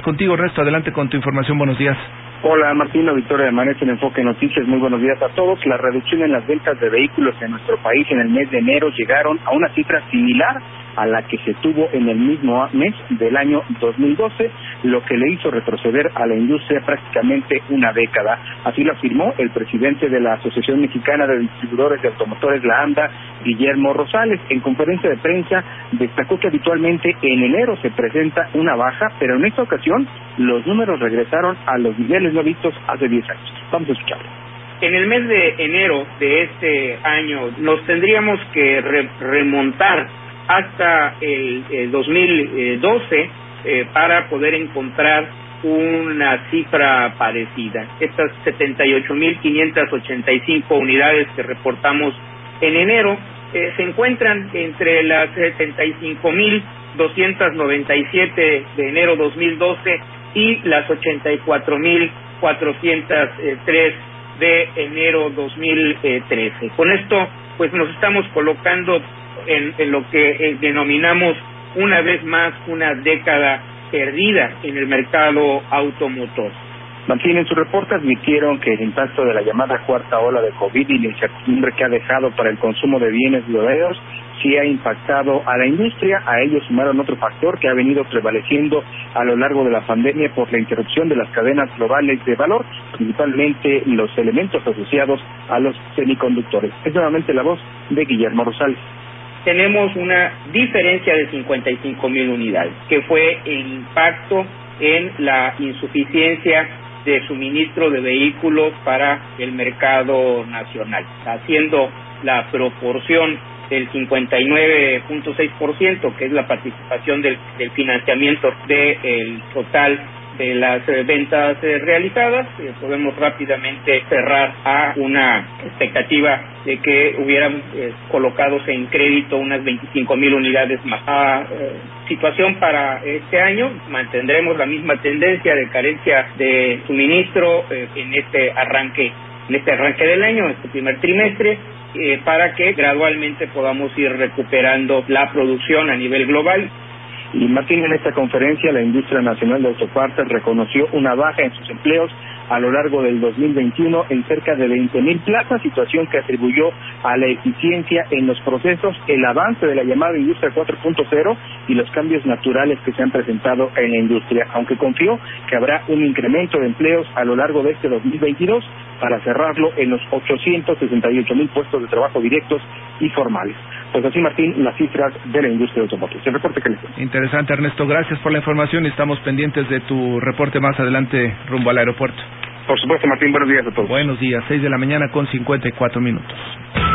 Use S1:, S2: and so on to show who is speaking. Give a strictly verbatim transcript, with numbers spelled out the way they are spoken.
S1: contigo, Ernesto. Adelante con tu información. Buenos días.
S2: Hola, Martín, auditorio de Amanece en Enfoque Noticias. Muy buenos días a todos. La reducción en las ventas de vehículos en nuestro país en el mes de enero llegaron a una cifra similar a la que se tuvo en el mismo mes del año dos mil doce, lo que le hizo retroceder a la industria prácticamente una década. Así lo afirmó el presidente de la Asociación Mexicana de Distribuidores de Automotores, la AMDA, Guillermo Rosales. En conferencia de prensa destacó que habitualmente en enero se presenta una baja, pero en esta ocasión los números regresaron a los niveles no vistos hace diez años. Vamos a escucharlo.
S3: En el mes de enero de este año nos tendríamos que re- remontar hasta el, el dos mil doce eh, para poder encontrar una cifra parecida. Estas setenta y ocho mil quinientas ochenta y cinco unidades que reportamos en enero eh, se encuentran entre las setenta y cinco mil doscientas noventa y siete de enero dos mil doce y las ochenta y cuatro mil cuatrocientos tres de enero dos mil trece. Con esto, pues nos estamos colocando en, en lo que eh, denominamos una vez más una década perdida en el mercado automotor.
S2: Martín, en su reporte admitieron que el impacto de la llamada cuarta ola de COVID y la incertidumbre que ha dejado para el consumo de bienes duraderos sí ha impactado a la industria. A ello sumaron otro factor que ha venido prevaleciendo a lo largo de la pandemia por la interrupción de las cadenas globales de valor, principalmente los elementos asociados a los semiconductores. Es nuevamente la voz de Guillermo Rosales.
S3: Tenemos una diferencia de cincuenta y cinco mil unidades, que fue el impacto en la insuficiencia de suministro de vehículos para el mercado nacional, haciendo la proporción del cincuenta y nueve punto seis por ciento, que es la participación del, del financiamiento del total de las eh, ventas eh, realizadas. Eh, podemos rápidamente cerrar a una expectativa de que hubieran eh, colocados en crédito unas veinticinco mil unidades más. La eh, situación para este año, mantendremos la misma tendencia de carencia de suministro eh, en este arranque en este arranque del año, este primer trimestre, eh, para que gradualmente podamos ir recuperando la producción a nivel global.
S2: Y Martín, en esta conferencia la industria nacional de autopartes reconoció una baja en sus empleos a lo largo del dos mil veintiuno en cerca de veinte mil plazas, situación que atribuyó a la eficiencia en los procesos, el avance de la llamada industria cuatro punto cero y los cambios naturales que se han presentado en la industria, aunque confió que habrá un incremento de empleos a lo largo de este dos mil veintidós para cerrarlo en los ochocientos sesenta y ocho mil puestos de trabajo directos y formales. Pues así, Martín, las cifras de la industria automotriz. El reporte que les doy.
S1: Interesante, Ernesto. Gracias por la información y estamos pendientes de tu reporte más adelante rumbo al aeropuerto.
S2: Por supuesto, Martín. Buenos días a todos.
S1: Buenos días. seis de la mañana con cincuenta y cuatro minutos.